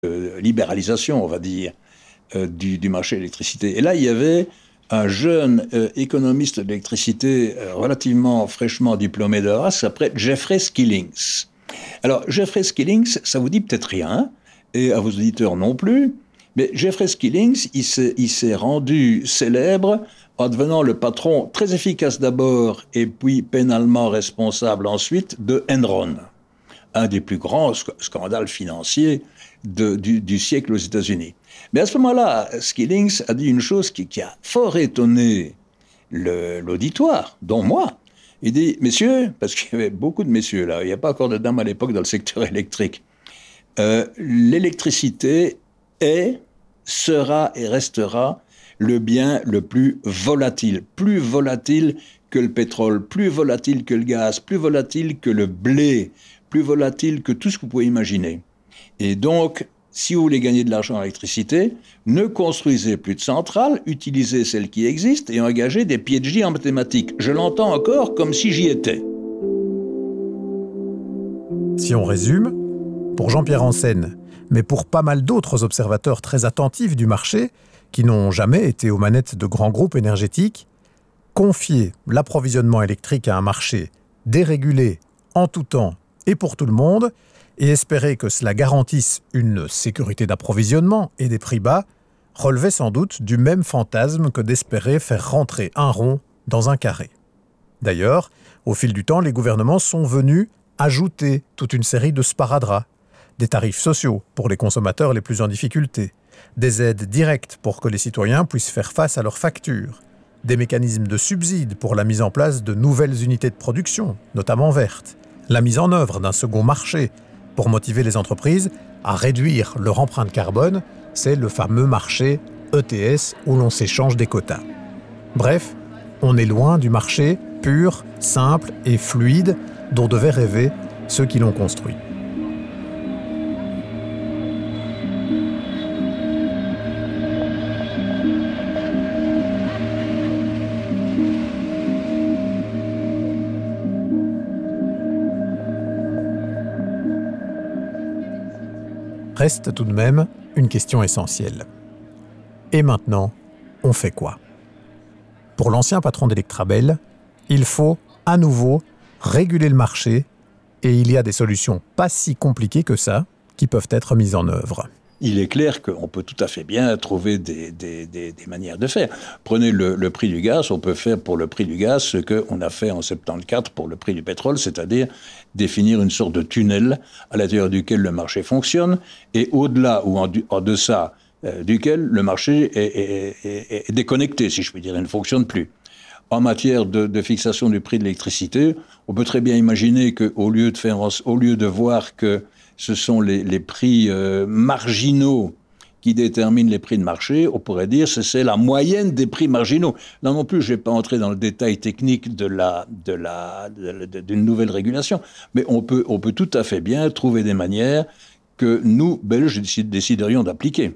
libéralisation, on va dire, du marché de l'électricité. Et là, il y avait un jeune économiste de l'électricité relativement fraîchement diplômé de Harvard, qui s'appelait Jeffrey Skillings. Alors, Jeffrey Skillings, ça vous dit peut-être rien, et à vos auditeurs non plus, mais Jeffrey Skillings, il s'est rendu célèbre en devenant le patron très efficace d'abord et puis pénalement responsable ensuite de Enron, un des plus grands scandales financiers du siècle aux États-Unis. Mais à ce moment-là, Skillings a dit une chose qui a fort étonné l'auditoire, dont moi. Il dit, messieurs, parce qu'il y avait beaucoup de messieurs là, il n'y a pas encore de dames à l'époque dans le secteur électrique, l'électricité sera et restera le bien le plus volatile que le pétrole, plus volatile que le gaz, plus volatile que le blé, plus volatile que tout ce que vous pouvez imaginer. Et donc, si vous voulez gagner de l'argent en électricité, ne construisez plus de centrales, utilisez celles qui existent et engagez des PhD en mathématiques. Je l'entends encore comme si j'y étais. Si on résume, pour Jean-Pierre Ansen, mais pour pas mal d'autres observateurs très attentifs du marché, qui n'ont jamais été aux manettes de grands groupes énergétiques, confier l'approvisionnement électrique à un marché dérégulé en tout temps et pour tout le monde, et espérer que cela garantisse une sécurité d'approvisionnement et des prix bas, relevait sans doute du même fantasme que d'espérer faire rentrer un rond dans un carré. D'ailleurs, au fil du temps, les gouvernements sont venus ajouter toute une série de sparadraps, des tarifs sociaux pour les consommateurs les plus en difficulté, des aides directes pour que les citoyens puissent faire face à leurs factures, des mécanismes de subsides pour la mise en place de nouvelles unités de production, notamment vertes, la mise en œuvre d'un second marché pour motiver les entreprises à réduire leur empreinte carbone, c'est le fameux marché ETS où l'on s'échange des quotas. Bref, on est loin du marché pur, simple et fluide dont devaient rêver ceux qui l'ont construit. Reste tout de même une question essentielle. Et maintenant, on fait quoi ? Pour l'ancien patron d'Electrabel, il faut à nouveau réguler le marché et il y a des solutions pas si compliquées que ça qui peuvent être mises en œuvre. Il est clair qu'on peut tout à fait bien trouver des manières de faire. Prenez le prix du gaz, on peut faire pour le prix du gaz ce qu'on a fait en 74 pour le prix du pétrole, c'est-à-dire définir une sorte de tunnel à l'intérieur duquel le marché fonctionne et au-delà ou en deçà duquel le marché est déconnecté, si je puis dire, il ne fonctionne plus. En matière de fixation du prix de l'électricité, on peut très bien imaginer qu'au lieu de voir que ce sont les prix marginaux qui déterminent les prix de marché, on pourrait dire que c'est la moyenne des prix marginaux. Là non plus, je ne vais pas entrer dans le détail technique d'une nouvelle régulation, mais on peut tout à fait bien trouver des manières que nous, Belges, déciderions d'appliquer.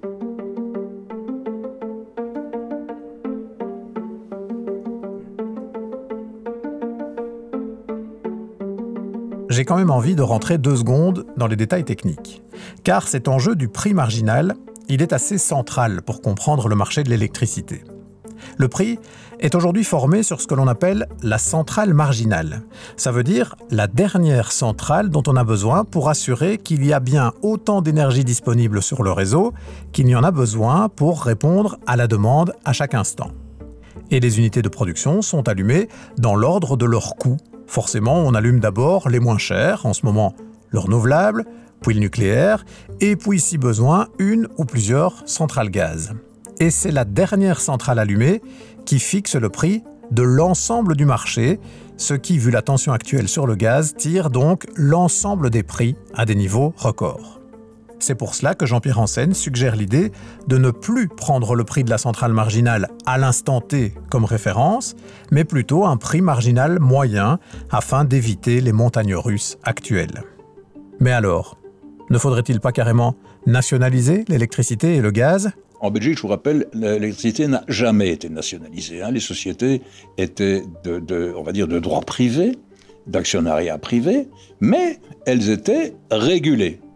J'ai quand même envie de rentrer 2 secondes dans les détails techniques. Car cet enjeu du prix marginal, il est assez central pour comprendre le marché de l'électricité. Le prix est aujourd'hui formé sur ce que l'on appelle la centrale marginale. Ça veut dire la dernière centrale dont on a besoin pour assurer qu'il y a bien autant d'énergie disponible sur le réseau qu'il y en a besoin pour répondre à la demande à chaque instant. Et les unités de production sont allumées dans l'ordre de leur coût. Forcément, on allume d'abord les moins chers, en ce moment le renouvelable, puis le nucléaire, et puis si besoin, une ou plusieurs centrales gaz. Et c'est la dernière centrale allumée qui fixe le prix de l'ensemble du marché, ce qui, vu la tension actuelle sur le gaz, tire donc l'ensemble des prix à des niveaux records. C'est pour cela que Jean-Pierre Ansen suggère l'idée de ne plus prendre le prix de la centrale marginale à l'instant T comme référence, mais plutôt un prix marginal moyen afin d'éviter les montagnes russes actuelles. Mais alors, ne faudrait-il pas carrément nationaliser l'électricité et le gaz ? En Belgique, je vous rappelle, l'électricité n'a jamais été nationalisée. Les sociétés étaient de droit privé, d'actionnariat privé, mais elles étaient régulées.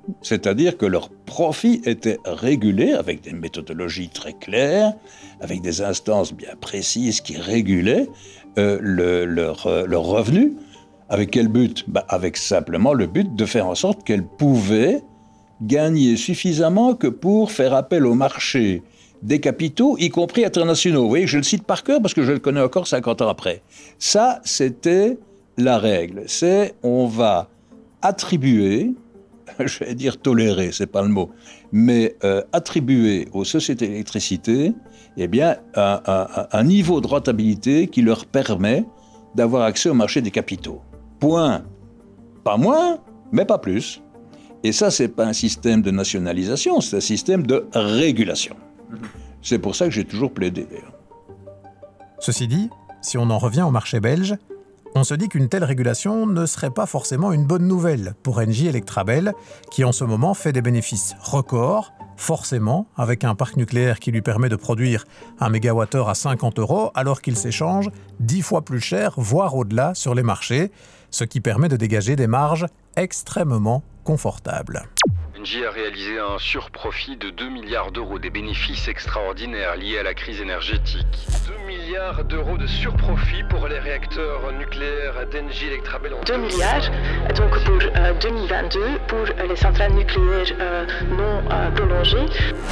c'est-à-dire que leur profit était régulé avec des méthodologies très claires, avec des instances bien précises qui régulaient leur revenu. Avec quel but ? Avec simplement le but de faire en sorte qu'elles pouvaient gagner suffisamment que pour faire appel au marché des capitaux, y compris internationaux. Vous voyez, je le cite par cœur parce que je le connais encore 50 ans après. Ça, c'était la règle. C'est on va attribuer, je vais dire tolérer, c'est pas le mot, mais attribuer aux sociétés d'électricité un niveau de rentabilité qui leur permet d'avoir accès au marché des capitaux. Point. Pas moins, mais pas plus. Et ça, c'est pas un système de nationalisation, c'est un système de régulation. C'est pour ça que j'ai toujours plaidé, d'ailleurs. Ceci dit, si on en revient au marché belge, on se dit qu'une telle régulation ne serait pas forcément une bonne nouvelle pour Engie Electrabel, qui en ce moment fait des bénéfices records, forcément avec un parc nucléaire qui lui permet de produire 1 MWh à 50 €, alors qu'il s'échange 10 fois plus cher, voire au-delà, sur les marchés, ce qui permet de dégager des marges extrêmement confortables. Engie a réalisé un surprofit de 2 milliards d'euros, des bénéfices extraordinaires liés à la crise énergétique. 2 milliards d'euros de surprofit pour les réacteurs nucléaires d'Engie Electrabel. 2 milliards donc pour 2022 pour les centrales nucléaires non prolongées.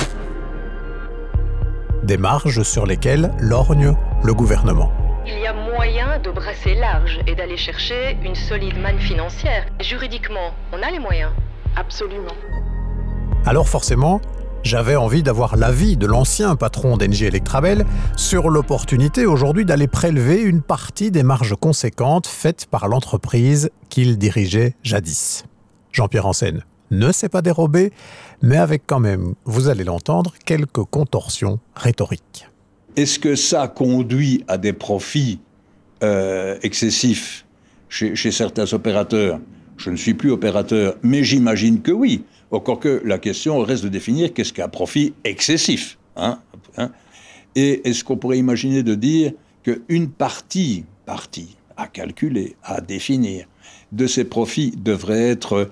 Des marges sur lesquelles lorgne le gouvernement. Il y a moyen de brasser large et d'aller chercher une solide manne financière. Juridiquement, on a les moyens. Absolument. Alors forcément, j'avais envie d'avoir l'avis de l'ancien patron d'Engie Electrabel sur l'opportunité aujourd'hui d'aller prélever une partie des marges conséquentes faites par l'entreprise qu'il dirigeait jadis. Jean-Pierre Ansen ne s'est pas dérobé, mais avec quand même, vous allez l'entendre, quelques contorsions rhétoriques. Est-ce que ça conduit à des profits excessifs chez certains opérateurs ? Je ne suis plus opérateur, mais j'imagine que oui. Encore que la question reste de définir qu'est-ce qu'un profit excessif. Et est-ce qu'on pourrait imaginer de dire qu'une partie à calculer, à définir, de ces profits devrait être,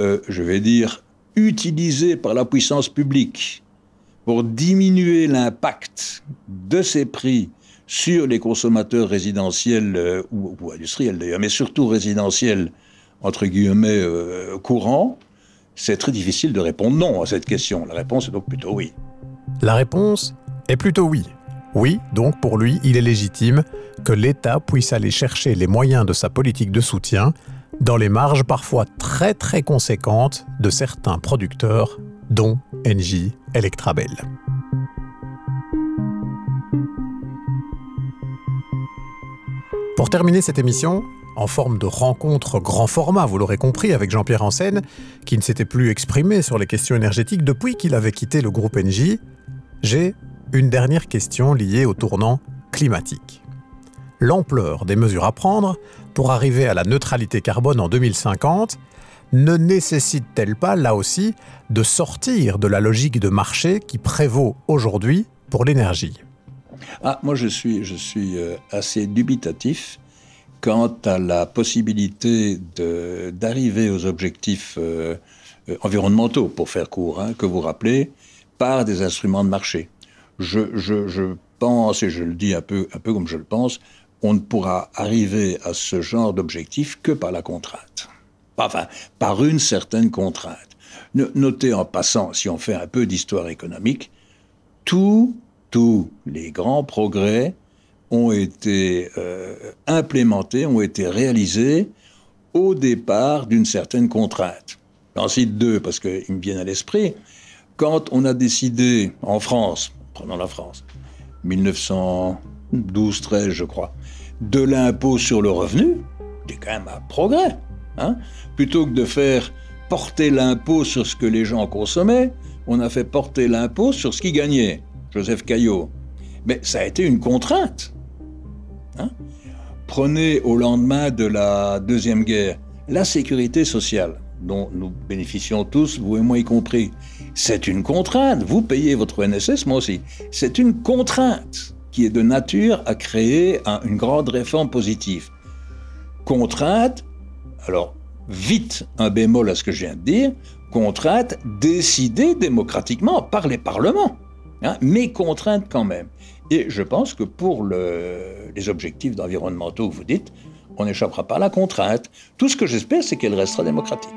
utilisée par la puissance publique pour diminuer l'impact de ces prix sur les consommateurs résidentiels ou industriels d'ailleurs, mais surtout résidentiels, entre guillemets, courants, c'est très difficile de répondre non à cette question. La réponse est donc plutôt oui. La réponse est plutôt oui. Oui, donc pour lui, il est légitime que l'État puisse aller chercher les moyens de sa politique de soutien dans les marges parfois très très conséquentes de certains producteurs, dont Engie Electrabel. Pour terminer cette émission, en forme de rencontre grand format, vous l'aurez compris, avec Jean-Pierre Ansen, qui ne s'était plus exprimé sur les questions énergétiques depuis qu'il avait quitté le groupe Engie, j'ai une dernière question liée au tournant climatique. L'ampleur des mesures à prendre pour arriver à la neutralité carbone en 2050 ne nécessite-t-elle pas, là aussi, de sortir de la logique de marché qui prévaut aujourd'hui pour l'énergie ? Moi, je suis assez dubitatif quant à la possibilité d'arriver aux objectifs environnementaux, pour faire court, que vous rappelez, par des instruments de marché. Je pense, et je le dis un peu comme je le pense, on ne pourra arriver à ce genre d'objectif que par la contrainte. Enfin, par une certaine contrainte. Notez en passant, si on fait un peu d'histoire économique, tous les grands progrès ont été implémentés, ont été réalisés au départ d'une certaine contrainte. J'en cite deux parce qu'ils me viennent à l'esprit. Quand on a décidé, en France, prenons la France, 1912-13 je crois, de l'impôt sur le revenu, c'est quand même un progrès. Plutôt que de faire porter l'impôt sur ce que les gens consommaient, on a fait porter l'impôt sur ce qu'ils gagnaient. Joseph Caillot. Mais ça a été une contrainte. Prenez au lendemain de la Deuxième Guerre la sécurité sociale, dont nous bénéficions tous, vous et moi y compris. C'est une contrainte. Vous payez votre NSS, moi aussi. C'est une contrainte qui est de nature à créer une grande réforme positive. Contrainte, alors vite un bémol à ce que je viens de dire, contrainte décidée démocratiquement par les parlements, mais contrainte quand même. Et je pense que pour les objectifs environnementaux que vous dites, on n'échappera pas à la contrainte. Tout ce que j'espère, c'est qu'elle restera démocratique.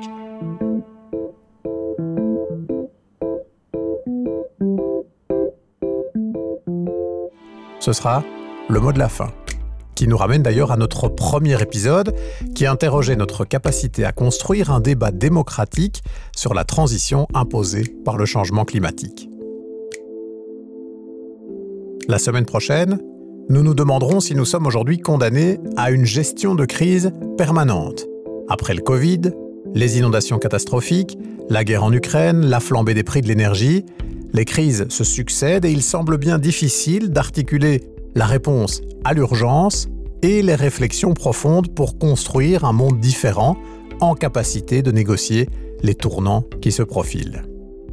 Ce sera le mot de la fin, qui nous ramène d'ailleurs à notre premier épisode, qui interrogeait notre capacité à construire un débat démocratique sur la transition imposée par le changement climatique. La semaine prochaine, nous nous demanderons si nous sommes aujourd'hui condamnés à une gestion de crise permanente. Après le Covid, les inondations catastrophiques, la guerre en Ukraine, la flambée des prix de l'énergie, les crises se succèdent et il semble bien difficile d'articuler la réponse à l'urgence et les réflexions profondes pour construire un monde différent en capacité de négocier les tournants qui se profilent.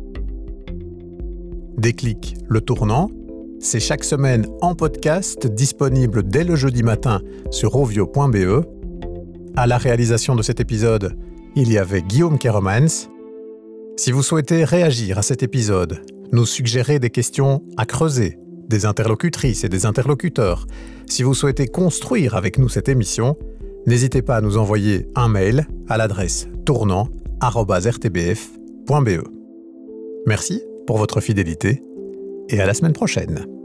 Déclic, le tournant, c'est chaque semaine en podcast disponible dès le jeudi matin sur rovio.be. À la réalisation de cet épisode, il y avait Guillaume Keremans. Si vous souhaitez réagir à cet épisode, nous suggérer des questions à creuser, des interlocutrices et des interlocuteurs, si vous souhaitez construire avec nous cette émission, n'hésitez pas à nous envoyer un mail à l'adresse tournant@rtbf.be. Merci pour votre fidélité et à la semaine prochaine.